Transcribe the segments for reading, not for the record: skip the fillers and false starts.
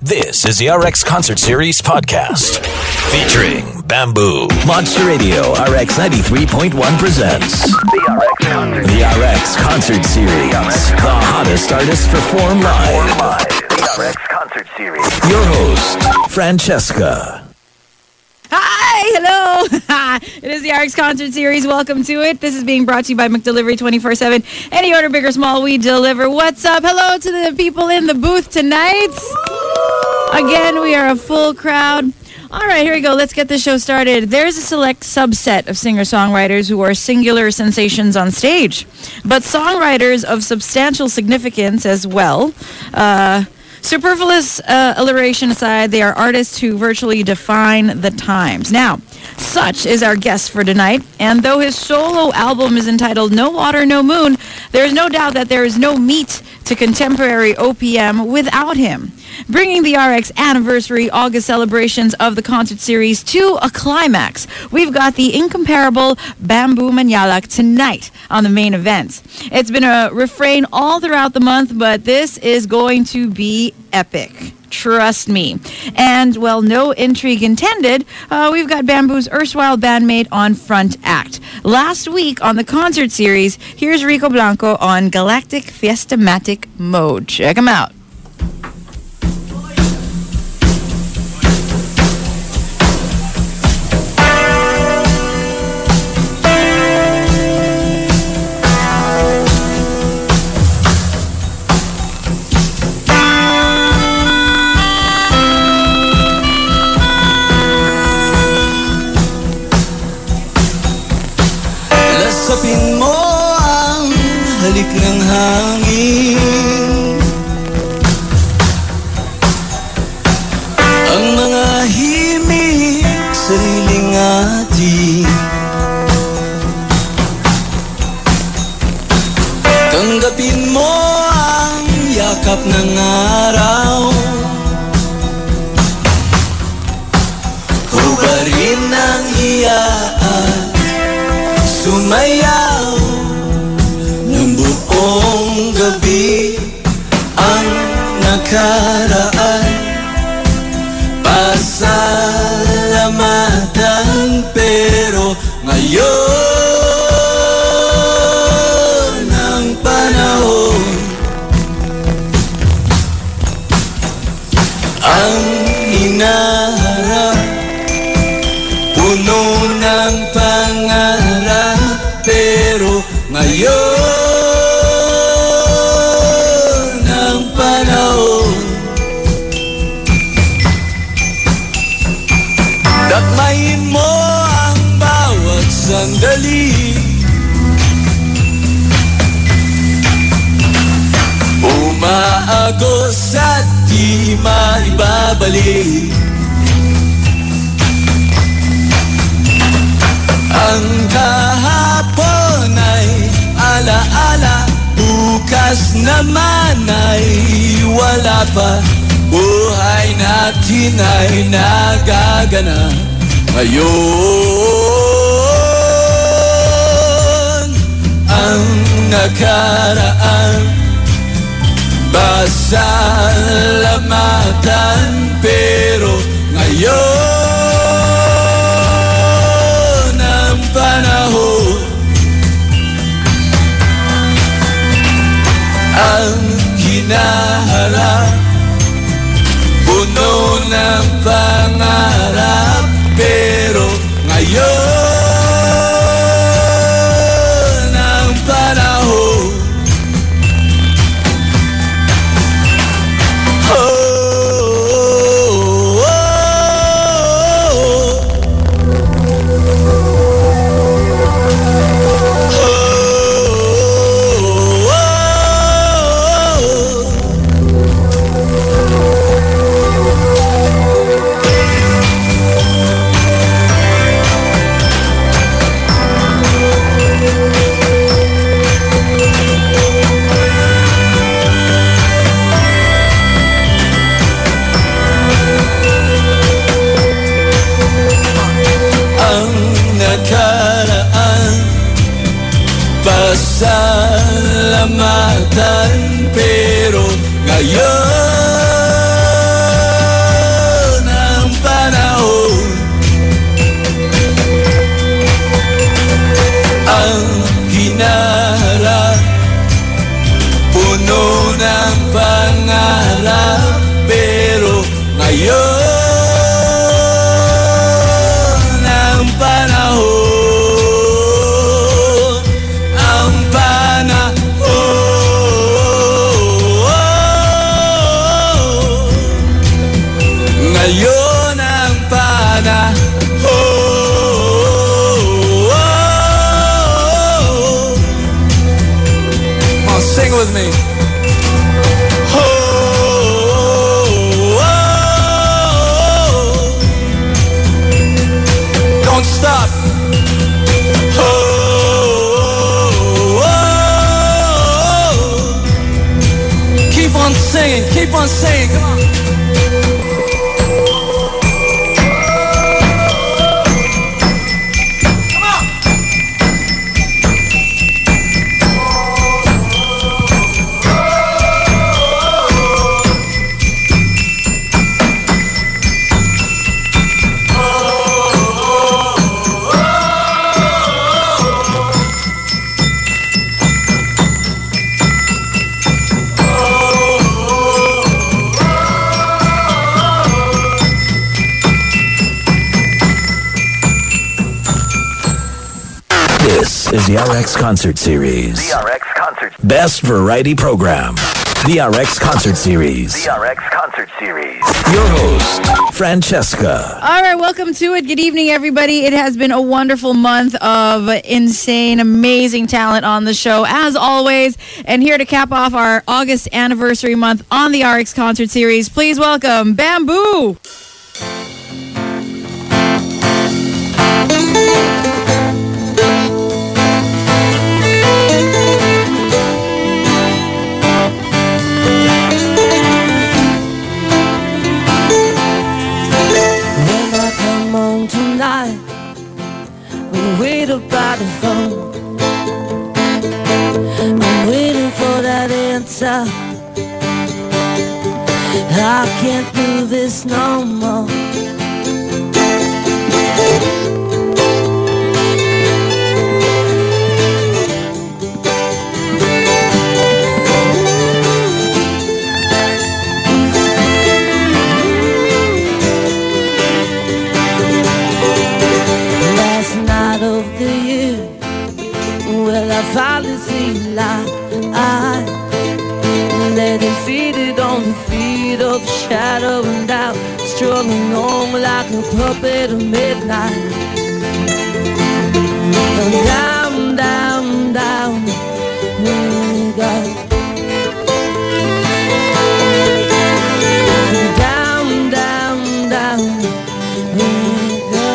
This is the RX Concert Series podcast featuring Bamboo. Monster Radio RX 93.1 presents the RX Concert Series. The hottest artists perform live. The RX Concert Series. Your host, Francesca. Hi, hello. It is the RX Concert Series. Welcome to it. This is being brought to you by McDelivery 24/7. Any order, big or small, we deliver. What's up? Hello to the people in the booth tonight. Again, we are a full crowd. All right, here we go. Let's get the show started. There's a select subset of singer-songwriters who are singular sensations on stage, but songwriters of substantial significance as well. Superfluous alliteration aside, they are artists who virtually define the times. Now, such is our guest for tonight, and though his solo album is entitled No Water, No Moon, there is no doubt that there is no meat to contemporary OPM without him. Bringing the RX anniversary August celebrations of the concert series to a climax, we've got the incomparable Bamboo Manyalak tonight on the main event. It's been a refrain all throughout the month, but this is going to be epic. Trust me. And, well, no intrigue intended, we've got Bamboo's erstwhile bandmate on front act. Last week on the concert series, here's Rico Blanco on Galactic Fiesta-matic mode. Check him out. Lasapin mo ang halik ng hangin, ang mga himig sariling atin. Tanggapin mo ang yakap ng araw, hubarin ang iyaan, sumayaw ng buong gabi. Ang nakaraan, pasalamatan, pero ngayon ang panahon, ang hinaharap, puno ng pangarap, pero ngayon ang panahon. Dakmain mo ang bawat sandali, umaagos at di maibabalik. Ang kahapon ay alaala, bukas naman ay wala pa. Buhay natin ay nagaganap ngayon. Ang nakaraan, pasalamatan, pero ngayon ang panahon, ang hinaharap, puno ng pangarap, pero ngayon ang panahon. pasalamatan, pero ngayon Ngayon ang panahon. Oh, sing with me. Don't stop. Keep on singing, keep on singing, come on. This is the RX Concert Series. The RX Concert. Best Variety Program. The RX Concert Series. The RX Concert Series. Your host, Francesca. All right, welcome to it. Good evening, everybody. It has been a wonderful month of insane, amazing talent on the show, as always. And here to cap off our August anniversary month on the RX Concert Series, please welcome Bamboo. Tonight, we wait up by the phone. I'm waiting for that answer. I can't do this no more. I finally see light. They defeated on the feet of the shadow and doubt, struggling on like a puppet at midnight. Down, down, down we go. Down, down, down we go.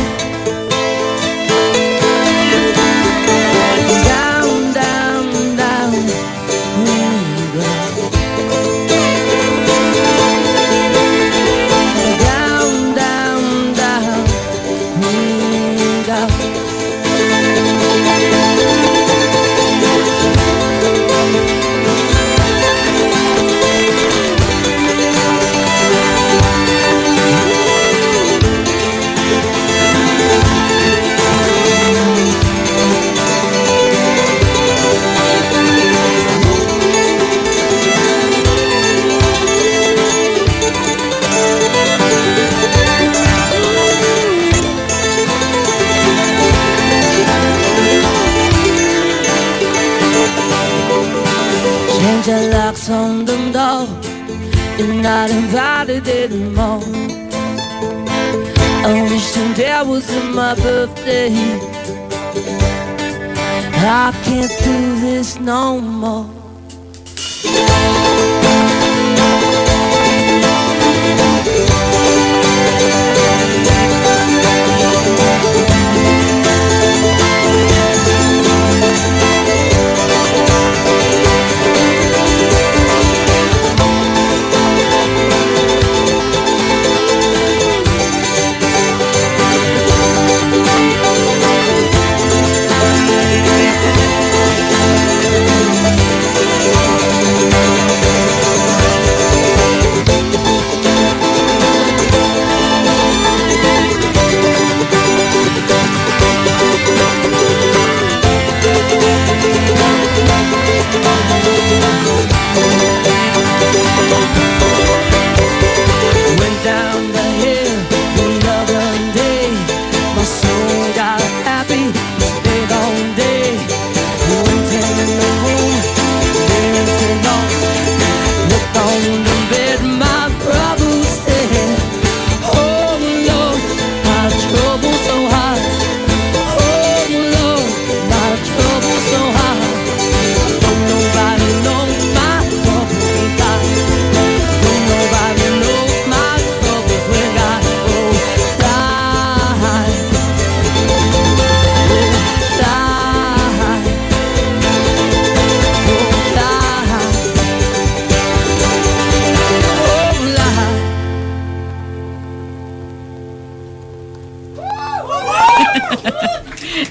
Change the locks on the door. You're not invited anymore. I wish today was my birthday. I can't do this no more.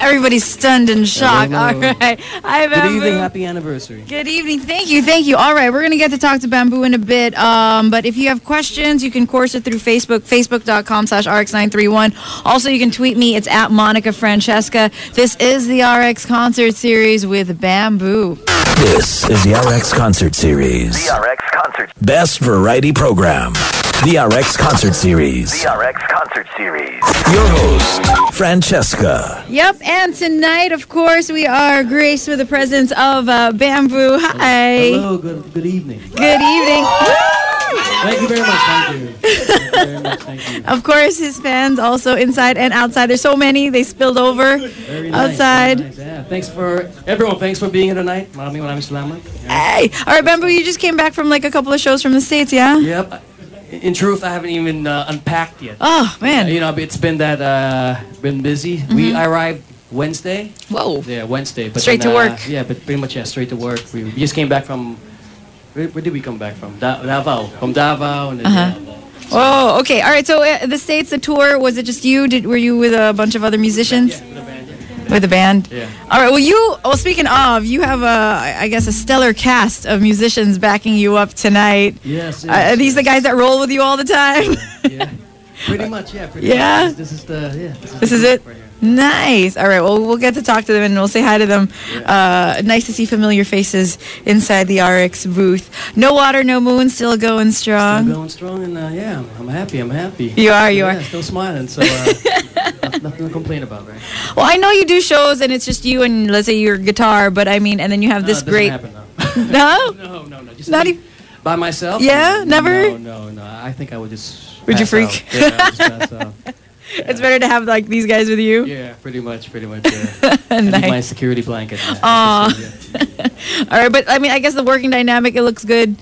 Everybody's stunned in shock. Hello. All right. Hi, Good Bamboo. evening, happy anniversary. Good evening. Thank you. Thank you. All right. We're going to get to talk to Bamboo in a bit. But if you have questions, you can course it through Facebook, facebook.com/RX931. Also, you can tweet me. It's at Monica Francesca. This is the RX Concert Series with Bamboo. This is the RX Concert Series. The RX Concert. Best variety program. The RX Concert Series. The RX Concert Series. Your host, Francesca. Yep. And tonight, of course, we are graced with the presence of Bamboo. Hi. Hello, good evening. Good evening. Thank you very much, thank you. Thank you very much, thank you. Of course, his fans also inside and outside. There's so many. They spilled over Very nice, outside. very nice. Yeah, thanks for everyone. Thanks for being here tonight. Maraming salamat. Yeah. Hey. All right, Bamboo, you just came back from like a couple of shows from the States, yeah? Yep. In truth, I haven't even unpacked yet. Oh, man. You know, it's been been busy. I arrived Wednesday. Whoa. Yeah, Wednesday. But Straight then, to work. Yeah, but pretty much straight to work. We just came back from. Where did we come back from? Davao. From Davao, and then. Oh, okay. All right. So the States, the tour, was it just you? Were you with a bunch of other musicians? Yeah, with the band. With the band? Yeah. All right. Well, speaking of, you have I guess a stellar cast of musicians backing you up tonight. Yes. Are these the guys that roll with you all the time? Yeah. Pretty much, yeah. Yeah? Much. This is the This is it? right here. Nice. All right. Well, we'll get to talk to them and we'll say hi to them. Nice to see familiar faces inside the RX booth. No Water, No Moon, still going strong. Still going strong, and yeah, I'm happy. You are. Still smiling, so nothing to complain about, right? Well, I know you do shows and it's just you and let's say your guitar, but I mean, and then you have this it doesn't great. happen, No? no. Just Not me even. by myself. Yeah? Never? No. I think I would just. Would you pass freak? out. Yeah, I would just pass out. It's better to have like these guys with you. Yeah, pretty much. Yeah. I need Nice. my security blanket. Yeah. Aw. Yeah. All right, but I mean, I guess the working dynamic it looks good.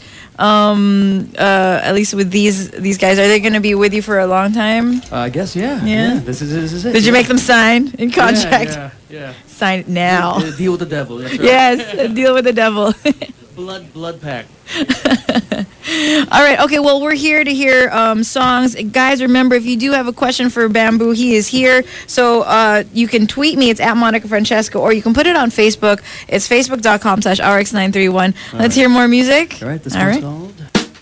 At least with these guys, are they going to be with you for a long time? I guess, yeah. Yeah. This is it. Did you yeah. make them sign in contract? Yeah. Sign it now. Deal with the devil. That's right. Yes, deal with the devil. Blood pact. All right, okay, well, we're here to hear songs. Guys, remember, if you do have a question for Bamboo, he is here. So you can tweet me. It's at Monica Francesca, or you can put it on Facebook. It's facebook.com/RX931. Let's hear more music. All right, this All one's right. called.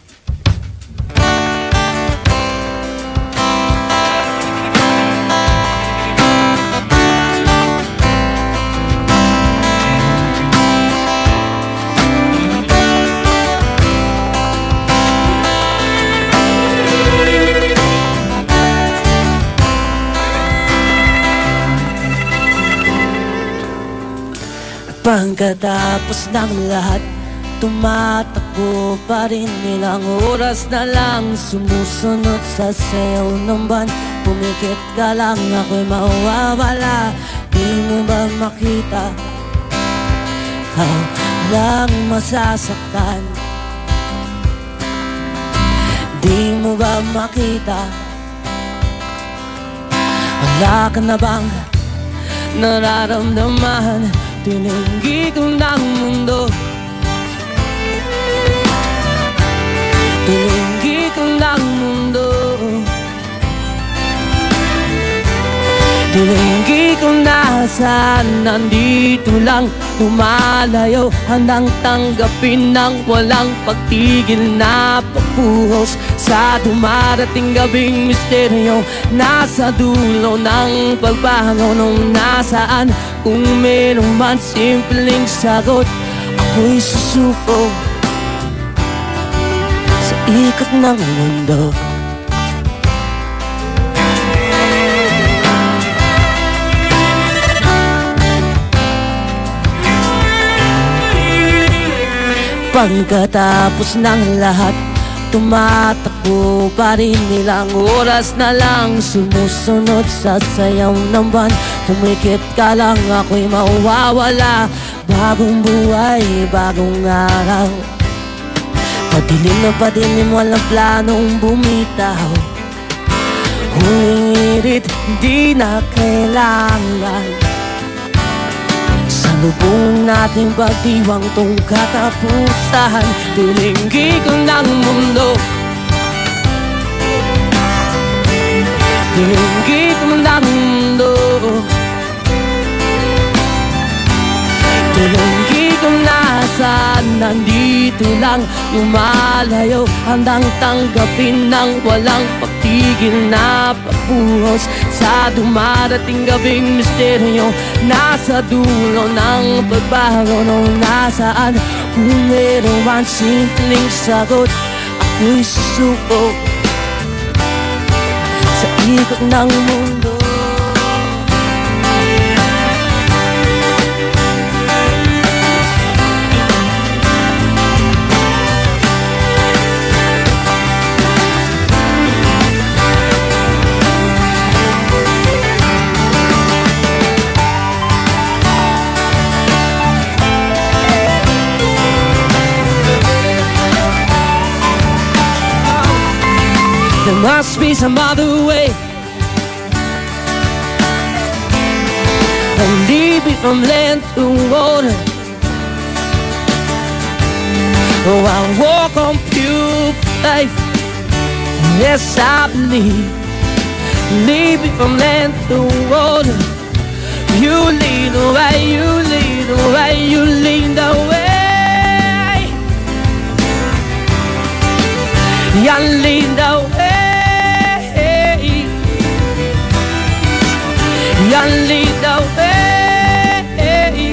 Pagkatapos ng lahat, tumatakbo pa rin ilang oras na lang sumusunod sa sayaw ng ban. Pumikit ka lang, ako'y mawawala. Di mo ba makita? Ikaw lang masasaktan. Di mo ba makita? Wala ka na bang nararamdaman? Tinanggi ko ng mundo. Tinanggi ko ng mundo. Tinanggi ko na saan nandito lang lumalayo. Handang tanggapin ng walang pagtigil na pagpuhos sa dumarating gabing misteryo. Nasa dulo ng pagbangon nung nasaan. Kung meron man simpleng sagot, ako'y susuko sa ikot ng mundo. Pagkatapos ng lahat, tumatakbo pa rin ilang oras na lang sumusunod sa sayaw ng ban. Pumikit ka lang, ako'y mawawala. Bagong buhay, bagong araw. Padilim, walang planong bumitaw. Humirit, di na kailangan. Sa lubong nating pagdiwang tong katapusan. Tininggi ko ng mundo. Tininggi ko ng mundo. dito lang lumalayo, handang tanggapin ng walang pagtigil na pagbuhos sa dumarating gabing misteryo. Nasa dulo ng pagbago nung nasaan, kung meron man simpleng sagot, ako'y susuko sa ikot ng mundo. There must be some other way, and lead me from land to water. Oh, I walk on pure faith, yes I believe. Lead me from land to water. You lead the way, you lead the way, you lead the way. You lead the way. You lead the way.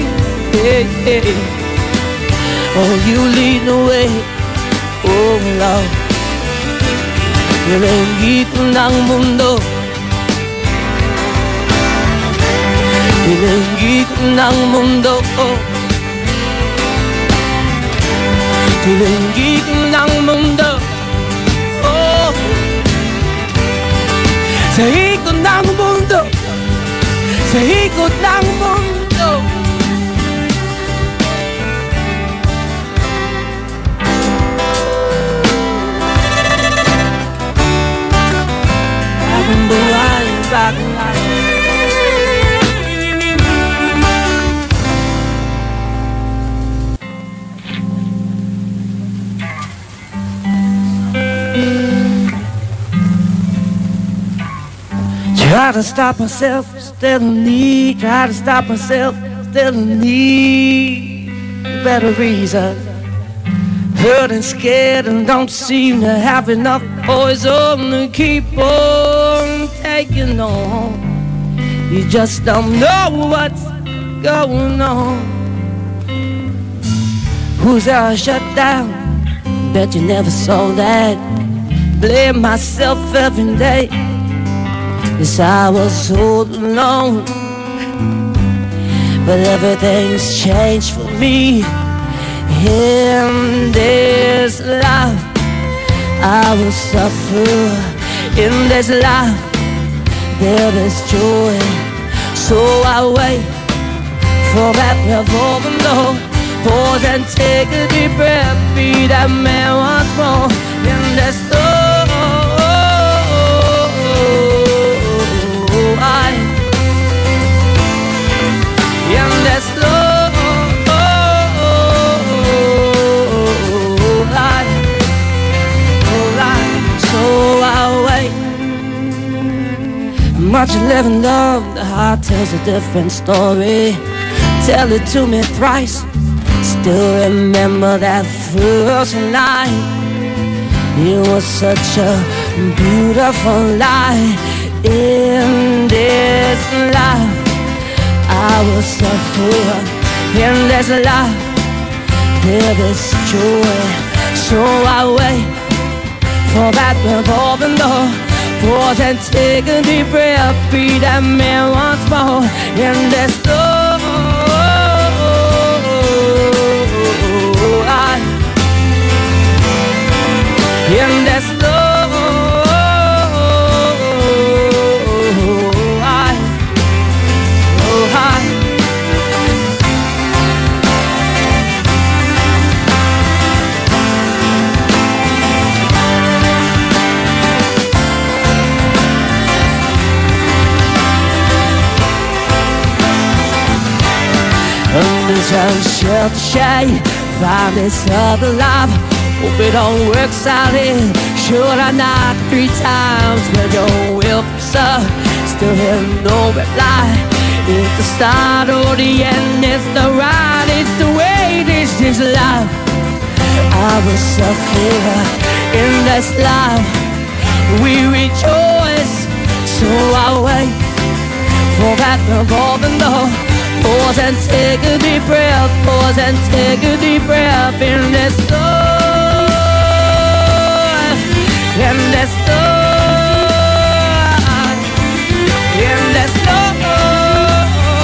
Oh, you lead the way. Oh, Lord. Nilinggi ko ng mundo. Nilinggi ko ng mundo. Nilinggi ko ng mundo. Oh, sa ikot ng mundo. Sa ikot ng mundo. Bagong buhay, bagong life. Try to stop myself, still need. Try to stop myself, still need a better reason. Hurt and scared and don't seem to have enough poison to keep on taking on. You just don't know what's going on. Who's ever shut down? Bet you never saw that. Blame myself every day. Yes, I was all alone, but everything's changed for me. In this life, I will suffer. In this life, there is joy. So I wait for that revolving door. Pause and take a deep breath. Be that man once more. In this door. Much live and love, the heart tells a different story. Tell it to me thrice. Still remember that first night. It was such a beautiful life. In this life, I will suffer. In this life, there is joy. So I wait for that revolving door. Pause and take a deep breath. Be that man once more. In this door. In this door. Shelter shade, find this other life. Hope it all works out here. Should I not 3 times when your will sir still have no reply? It's the start or the end, it's the ride, it's the way, this is life. I was a fear. In this life we rejoice. So I wait for that revolving door. Pause and take a deep breath. Pause and take a deep breath. In this door, in this door, in this door.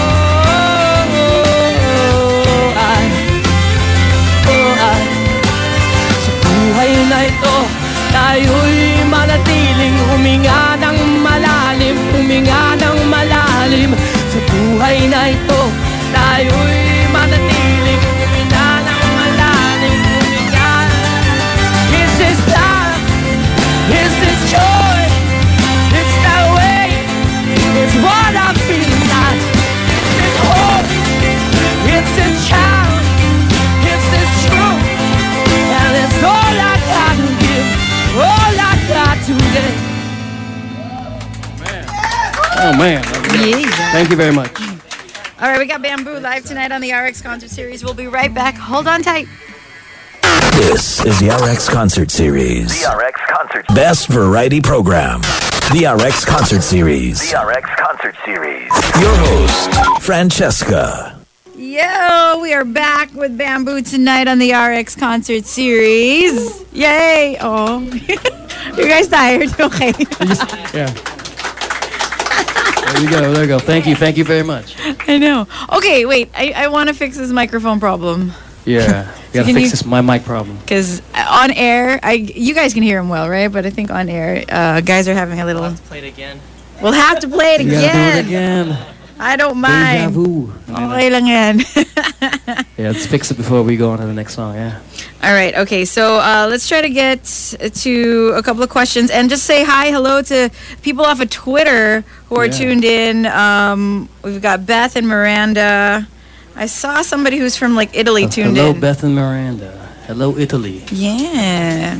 Sa buhay na ito, tayo'y manatiling huminga ng malalim, huminga ng malalim. Sa buhay na ito, tayo'y manatiling huminga ng malalim, huminga. Is this love? Is this joy? It's that way. It's what I'm feeling like. It's this hope. It's this child. It's this truth. And it's all I got to give. All I got to give. Oh, man. Yeah. Thank you very much. All right, we got Bamboo live tonight on the RX Concert Series. We'll be right back. Hold on tight. This is the RX Concert Series. The RX Concert. Best variety program. The RX Concert Series. The RX Concert Series. Your host, Francesca. Yo, we are back with Bamboo tonight on the RX Concert Series. Yay! Oh, you guys tired? Okay. Yeah. There you go. There you go. Thank you very much. I know. Okay, wait. I want to fix this microphone problem. Yeah. You gotta fix this my mic problem. Because on air, you guys can hear him well, right? But I think on air, guys are having a little. We'll have to play it again. We'll have to play it You gotta do it again. again. I don't Deja mind. vu. Okay lang yan. Yeah, let's fix it before we go on to the next song. Yeah. All right. Okay. So let's try to get to a couple of questions and just say hi, hello to people off of Twitter who are tuned in. We've got Beth and Miranda. I saw somebody who's from like Italy tuned Hello, in. Beth and Miranda. Hello, Italy. Yeah.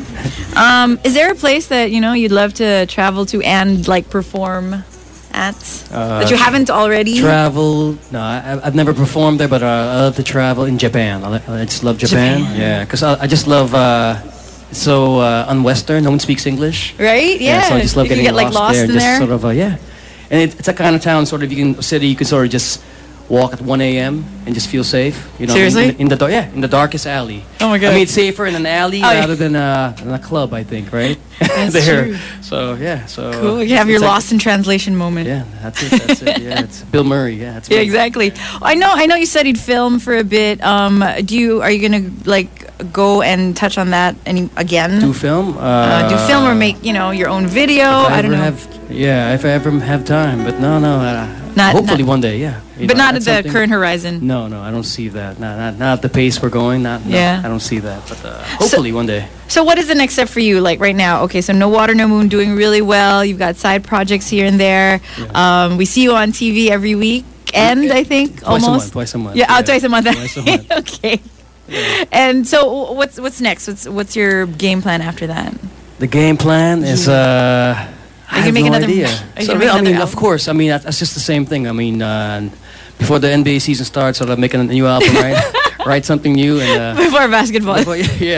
Is there a place that you'd love to travel to and like perform at that you haven't already? Travel? No, I've never performed there, but I love to travel in Japan. I just love Japan. Yeah, because I just love. It's so un-Western. No one speaks English. Right? Yeah. So I just love you can getting get like lost there. in Just there. sort of yeah, and it's a kind of town sort of you can sort of just walk at 1 a.m. and just feel safe. Seriously? In the darkest alley. Oh my God. I mean, it's safer in an alley Oh, yeah. rather than a club, I think, right? That's there. true. So yeah, so Cool. You have your it's like- lost in translation moment. Yeah, that's it. That's it. Yeah, it's Bill Murray. Yeah, that's Yeah, me. exactly. I know you studied film for a bit. Are you gonna like go and touch on that again? Do film? Do film or make your own video? If I don't know. If I ever have time, but no. Not- hopefully not- one day, yeah. but not at that's the something- current horizon. No, I don't see that. Not at the pace we're going. No, Yeah. I don't see that. But hopefully one day. So what is the next step for you? Like right now, okay, so No Water, No Moon doing really well. You've got side projects here and there. We see you on TV every week. And I think almost Twice a month. Yeah, twice a month. Twice a month. Okay. And so what's next? What's your game plan after that? The game plan is I you have make no another- idea. are you So, gonna make I mean, another of album? course. I mean, that's just the same thing. I mean, before the NBA season starts, sort of making a new album, right? Write something new and. Before basketball. Before,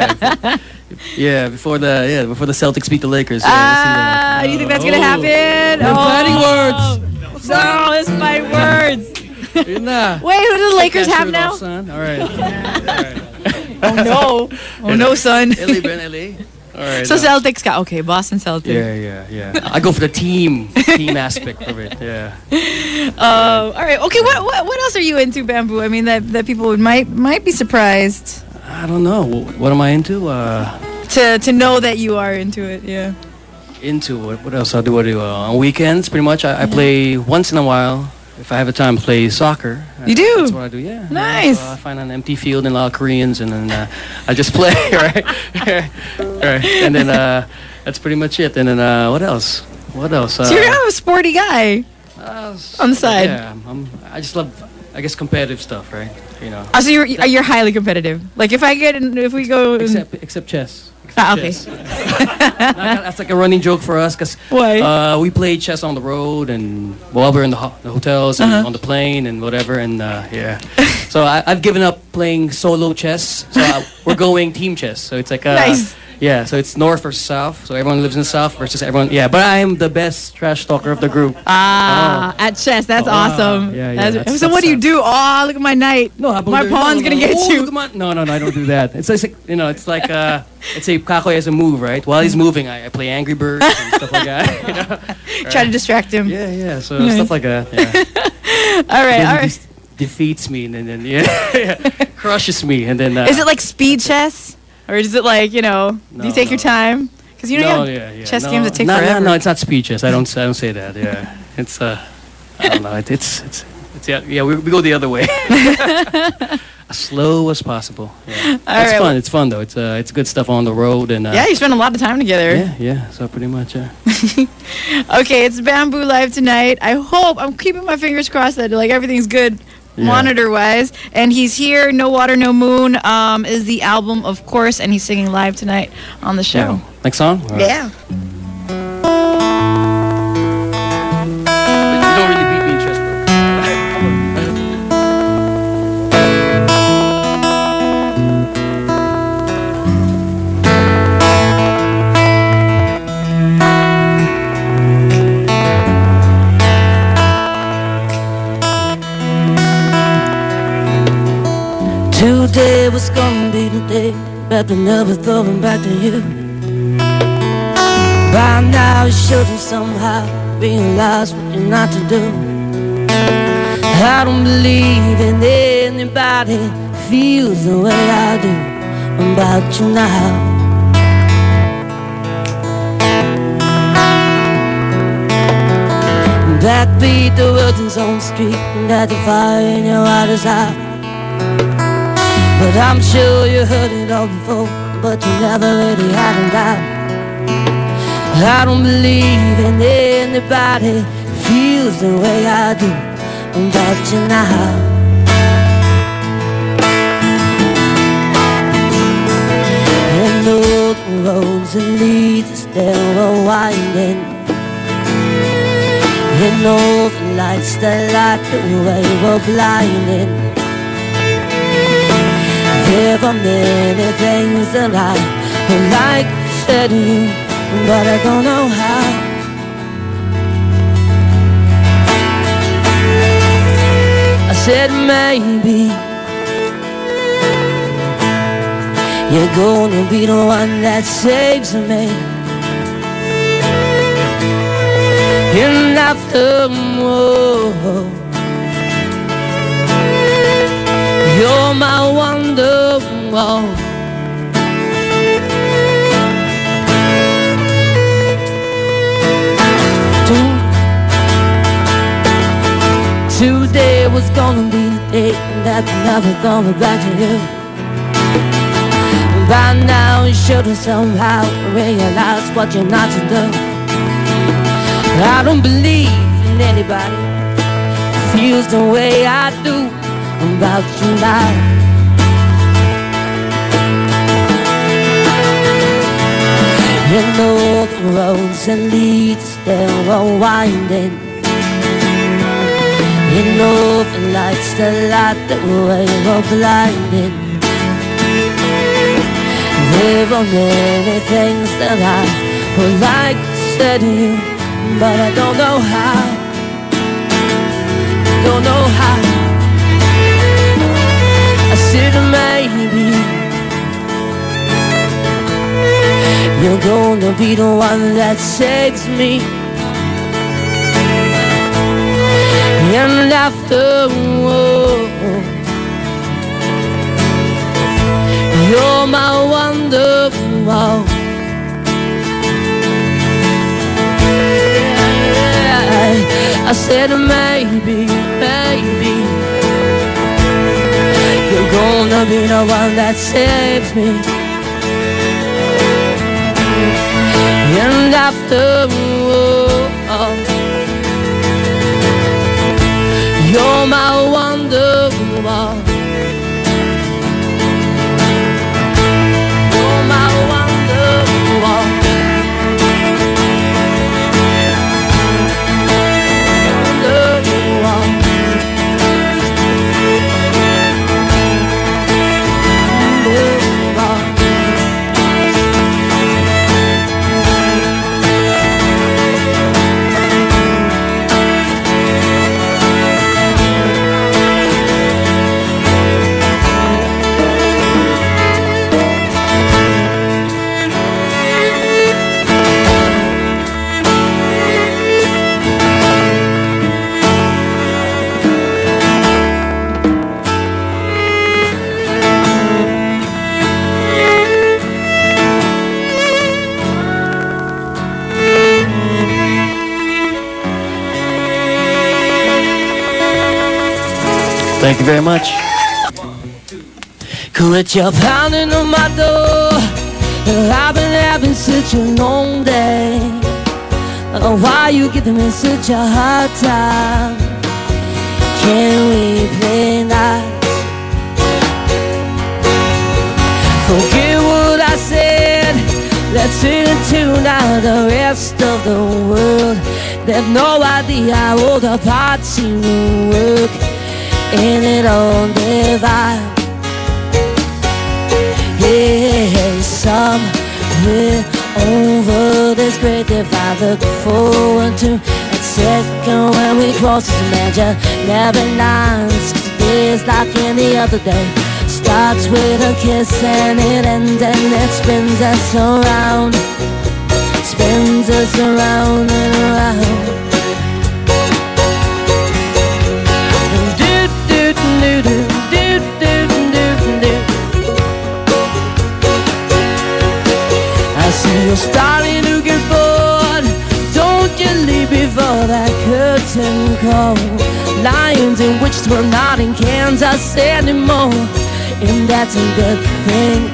before the Celtics beat the Lakers. Yeah, we'll see that. Do you think that's gonna happen? I'm fighting words. No, let's fight words. Yun na. Wait, who do the Lakers That have shirt now? off, son. All right. Oh no. Oh no, son. LA, Ben, LA. All right. So Celtics ka. Okay, Boston Celtics. Yeah. I go for the team aspect of it. Yeah. All right. Okay. What else are you into, Bamboo? I mean, that people might be surprised I don't know. What am I into? to know that you are into it. Yeah. Into what else I do? On weekends, pretty much. I play once in a while. If I have the time, play soccer. You do? That's what I do. Yeah. Nice. So I find an empty field and a lot of Koreans, and then I just play. Right. Right. And then that's pretty much it. And then what else? So you're kind of a sporty guy on the side. Yeah. I just love, I guess, competitive stuff, right? So you're highly competitive. Like if we go. Except chess. Okay. That's like a running joke for us because Why? we play chess on the road and while we're in the hotels and on the plane and whatever. And yeah. So I've given up playing solo chess. So we're going team chess. So it's like Nice. Yeah, so it's north versus south. So everyone lives in the south versus everyone. Yeah, but I am the best trash talker of the group. At chess. That's awesome. Yeah, So what do you do? Oh, look at my knight. No, my pawn's gonna get you. No, I don't do that. It's like it's like let's say Kakoy has a move, right? While he's moving, I play Angry Birds and stuff like that. You know? Try to distract him. Yeah. So stuff like that. Yeah. All right. Then he defeats me and then crushes me and then. Is it like speed chess, or is it like do you take your time? Because you have chess games that take forever. No, it's not speed chess. I don't say that. Yeah, it's I don't know. It's we go the other way. As slow as possible. Yeah. It's fun. It's fun though. It's good stuff on the road and. Yeah, you spend a lot of time together. Yeah. So pretty much. Okay, it's Bamboo Live tonight. I'm keeping my fingers crossed that everything's good. Yeah. Monitor-wise, and he's here. No Water, No Moon is the album, of course, and he's singing live tonight on the show. Yeah. Next song? All right. Yeah. But you don't really beat me in chess, bro. 'Today was gonna be the day, but I never thought I'm back to you. By now you should have somehow realized what you're not to do. I don't believe in anybody feels the way I do about you now. Backbeat the words on the street and that the fire in your heart is out. But I'm sure you heard it all before, but you never really had a doubt. I don't believe in anybody feels the way I do about you now. And all the roads that lead us there were winding, and all the lights that light the way were blinding. There are many things that I would like to say to you, but I don't know how. I said maybe you're gonna be the one that saves me. And after more, you're my wonder wall. Today was gonna be the day that I'm never gonna back to you. By now you should have somehow realized what you're not to do. I don't believe in anybody who feels the way I do about you now. You know the roads that lead us there are winding. You know the lights that light the way are blinding. There are many things that I would like to say to you, but I don't know how. Don't know how. I said maybe you're gonna be the one that saves me. And after all, you're my wonderwall. I said maybe you're gonna be the one that saves me. And after all, you're my wonderwall. You're my wonder. Thank you very much. Quit your pounding on my door. I've been having such a long day. Why you giving me such a hard time? Can we play nice? Forget what I said. Let's tune out the rest of the world. They have no idea how the party will work. Ain't it on their vibe? Yeah, somewhere over this great divide, look forward to that second when we cross this imaginary lines. Today's like any other day. Starts with a kiss and it ends and it spins us around. Spins us around and around. Do do do do do do do do. I see you're starting to get bored. Don't you leave before that curtain call. Lions and witches were not in Kansas anymore, and that's a good thing.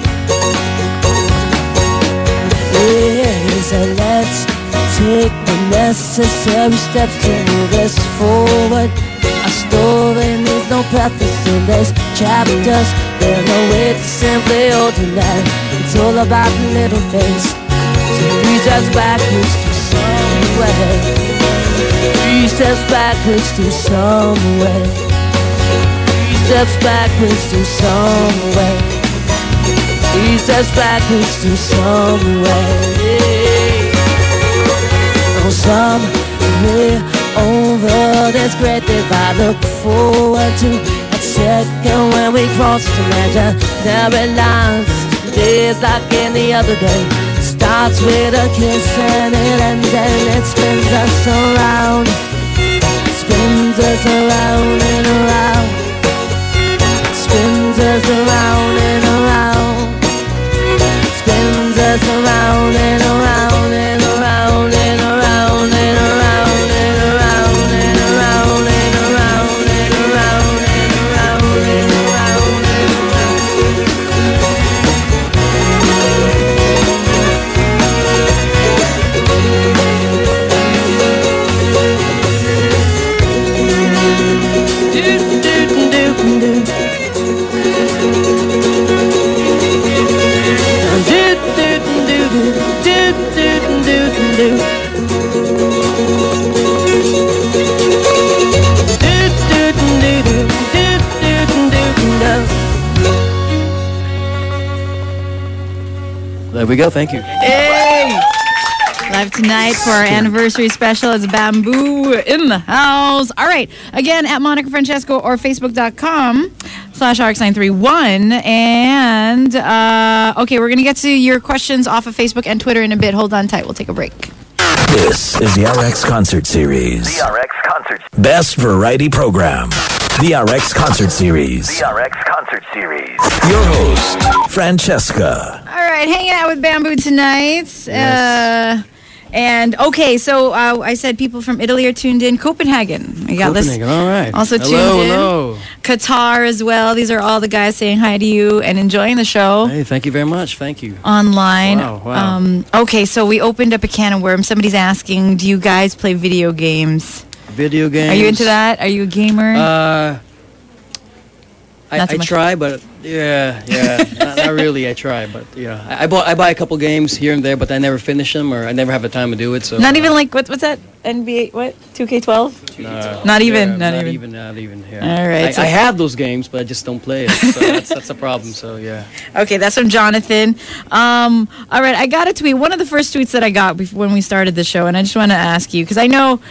Yeah, so let's take the necessary steps to move us forward. Our story needs no preface in these chapters. There's no way to simply hold tonight. It's all about the little things. So 3 steps backwards to somewhere. 3 steps backwards to somewhere. 3 steps backwards to somewhere. 3 steps backwards to somewhere. Oh, somewhere over this great divide, look forward to that second when we cross the imaginary lines. Days like any other day. Starts with a kiss and it ends and it spins us around. Spins us around and around. Spins us around and around. Spins us around and around and around and around and around and around and around and around and around and around and around and There we go. Thank you. Hey! Live tonight for our anniversary special. It's Bamboo in the house. All right. Again, at Monica Francesco or Facebook.com/RX931. And, okay, we're going to get to your questions off of Facebook and Twitter in a bit. Hold on tight. We'll take a break. This is the RX Concert Series. The RX Concert. Best variety program. The RX Concert Series. The RX Concert Series. Your host, Francesca. All right, hanging out with Bamboo tonight. Yes. And okay, so I said people from Italy are tuned in. Copenhagen. We got Copenhagen, all right. Also tuned in. Hello. Qatar as well. These are all the guys saying hi to you and enjoying the show. Hey, thank you very much. Thank you. Online. Wow. Okay, so we opened up a can of worms. Somebody's asking, do you guys play video games? Video games. Are you into that? Are you a gamer? I try, but not really. I try, but yeah, I buy a couple games here and there, but I never finish them, or I never have the time to do it. So not even like what's that NBA? What 2K12? No, Not even. Not even. Yeah. All right. I have those games, but I just don't play it. So that's a problem. So yeah. Okay, that's from Jonathan. All right, I got a tweet. One of the first tweets that I got when we started the show, and I just want to ask you because I know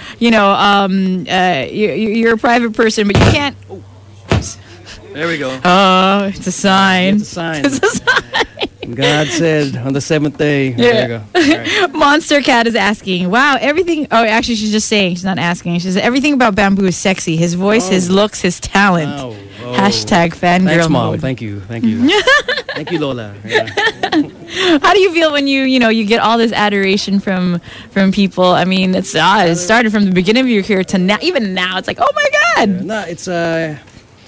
you're a private person, but you can't. There we go. Oh, it's a sign. It's a sign. It's a sign. God said on the 7th day. There you go. All right. Monster Cat is asking, wow, everything. Oh, actually, she's just saying. She's not asking. She says, everything about Bamboo is sexy. His voice, his looks, his talent. Oh. Hashtag fangirl Thanks, Mom. mode. Thank you. Thank you, Lola. Yeah. How do you feel when you get all this adoration from people? I mean, it started from the beginning of your career to now. Even now, it's like, oh my God. No, it's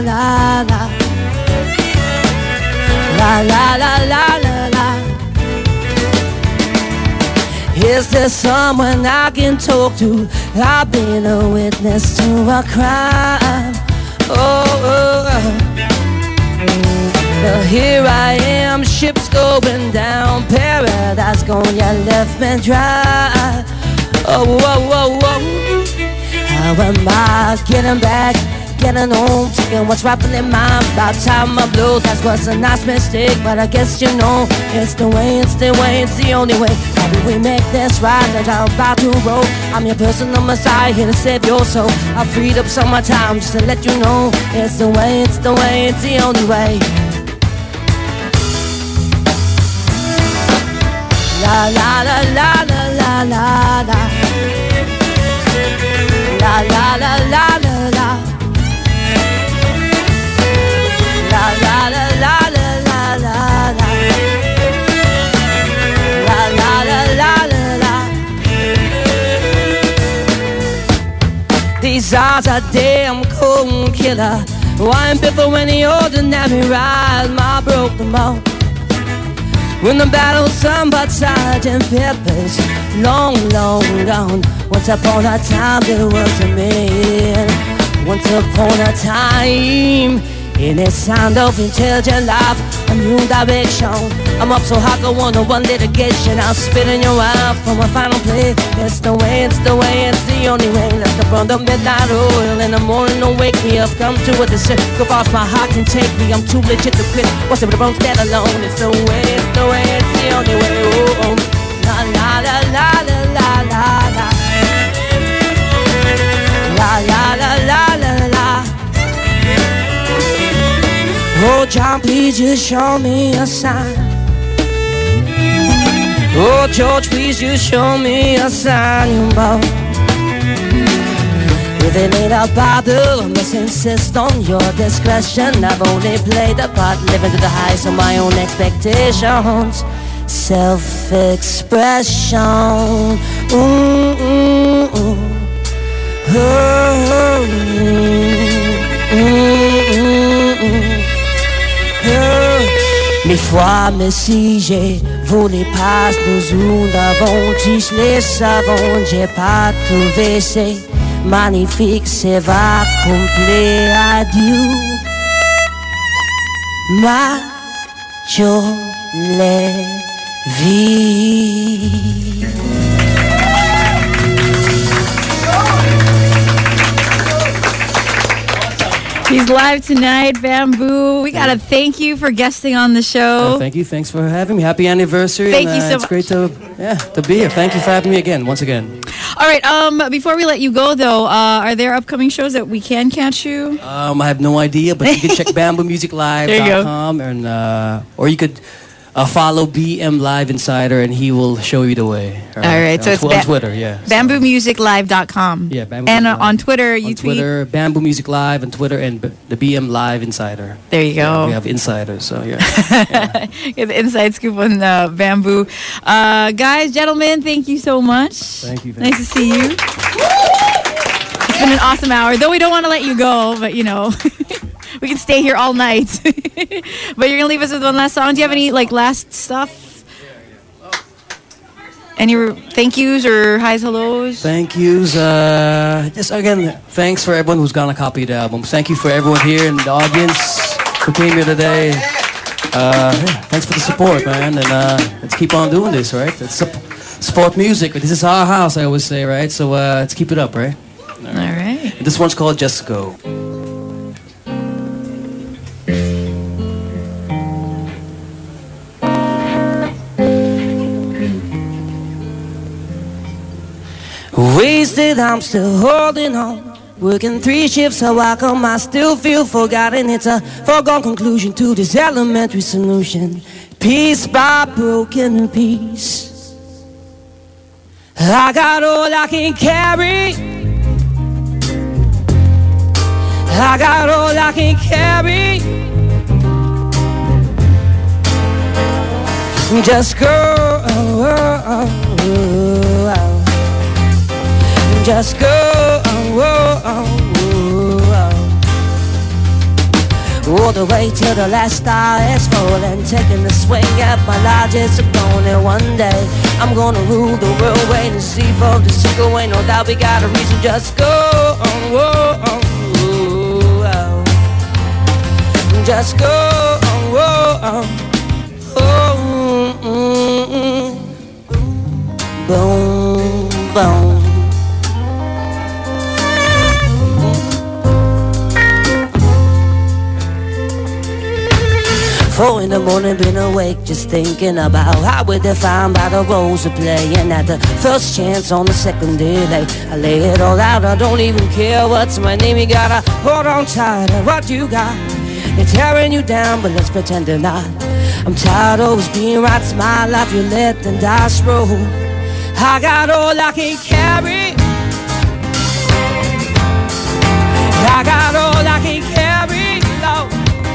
la la. La la la la la la. Is there someone I can talk to? I've been a witness to a crime. Oh. Well, here I am, ships going down, paradise gone, you left me dry. Oh. How am I getting back? Getting home, taking what's rightfully mine. About time I blow, that was a nice mistake. But I guess you know, it's the way, it's the way, it's the only way. How do we make this right that I'm about to roll? I'm your personal messiah, here to save your soul. I freed up some of my time just to let you know, it's the way, it's the way, it's the only way. La la la la la la la la. La la la la la la. La la la la la la la la. La la la la la la. These eyes are damn cold killer. Wine before any ordinary ride. My broke them all. When the battle's some but Sergeant Pepper's long, long gone. Once upon a time there was a man. Once upon a time, in a sound of intelligent life, a new direction. I'm up so high, go on to one litigation. I'll spit in your eye for my final play. It's the way, it's the way, it's the only way. Let the burn the midnight oil in the morning to wake me up. Come to a decision, go off my heart can take me. I'm too legit to quit. What's up with the bones stand alone? It's the way, it's the way, it's the only way. Oh. La la la la la la la la. La la la la la la. Oh, John, please just show me a sign. Oh, George, please just show me a sign. If it ain't a bother, I must insist on your discretion. I've only played the part, living to the highest of my own expectations. Self-expression. Mes fois, mes si j'ai volé passe nous où d'avant, je les savons, j'ai pas trouvé c'est magnifique, c'est va complet adieu. Ma jolie vie. He's live tonight, Bamboo. We gotta thank you for guesting on the show. Thank you. Thanks for having me. Happy anniversary. Thank you so it's much. great to be here. Thank you for having me again, once again. All right. Before we let you go, though, are there upcoming shows that we can catch you? I have no idea, but you can check BambooMusicLive.com and or you could follow BM Live Insider, and he will show you the way. All right, so it's on Twitter, yeah. BambooMusicLive.com. Yeah, Bamboo and Music Live. on Twitter, you on tweet. Twitter, Bamboo Music Live, on Twitter, and the BM Live Insider. There you go. Yeah, we have insiders, so yeah. Get the inside scoop on Bamboo. Guys, gentlemen, thank you so much. Thank you. Nice to see you. It's been an awesome hour. Though we don't want to let you go, but you know, we can stay here all night. But you're gonna leave us with one last song. Do you have any last stuff? Any thank yous or highs, hellos? Thank yous. Just again, thanks for everyone who's gonna copy the album. Thank you for everyone here in the audience who came here today. Thanks for the support, man. And let's keep on doing this, right? Let's support music. This is our house, I always say, right? So let's keep it up, right? All right. This one's called Just Go. Wasted, I'm still holding on. Working 3 shifts, so how come I still feel forgotten? It's a foregone conclusion to this elementary solution. Piece by broken piece, I got all I can carry. I got all I can carry. Just go. Just go. all the way till the last star is falling, taking a swing at my largest opponent. One day I'm gonna rule the world, wait and see for the sequel. Ain't no doubt we got a reason, just go on, whoa, on, whoa, just go on, whoa, on, oh, boom, boom. 4 in the morning, been awake, just thinking about how we're defined by the roles we play. And at the first chance on the second delay, I lay it all out, I don't even care what's my name. You gotta hold on tight to what you got. They're tearing you down, but let's pretend they're not. I'm tired of always being right, smile life you let and dice roll. I got all I can carry, I got all I can carry, Lord.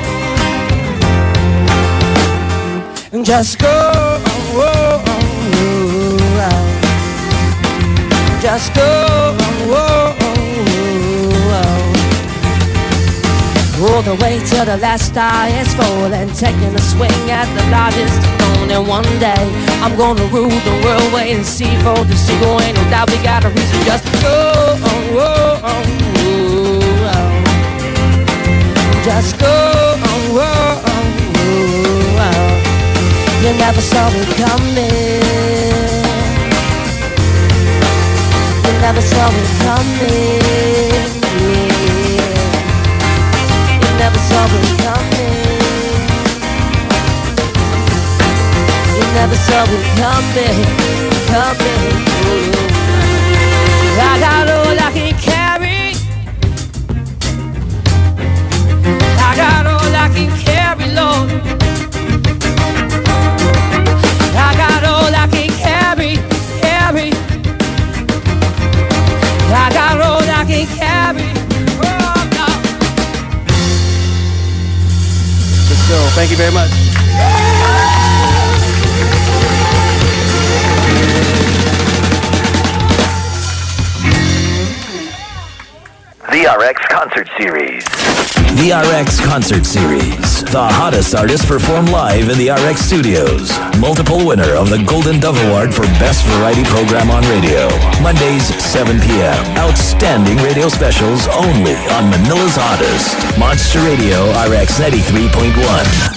Just go, oh, oh, oh, just go, oh, oh, oh, all the way till the last star is falling, taking a swing at the largest throne. And one day I'm gonna rule the world, wait and see for the sequel. Ain't no doubt we got a reason, just go, oh, oh, oh, oh, just go, oh, oh, oh, oh. You never saw me coming, you never saw me coming, yeah. You never saw me coming, you never saw me coming, coming. I got all I can carry, I got all I can carry, Lord. I got all I can carry, carry. I got all I can carry. Oh, no. Let's go. Thank you very much. The RX Concert Series. The RX Concert Series. The hottest artists perform live in the RX studios. Multiple winner of the Golden Dove Award for Best Variety Program on Radio. Mondays, 7 p.m. Outstanding radio specials only on Manila's hottest. Monster Radio RX 93.1.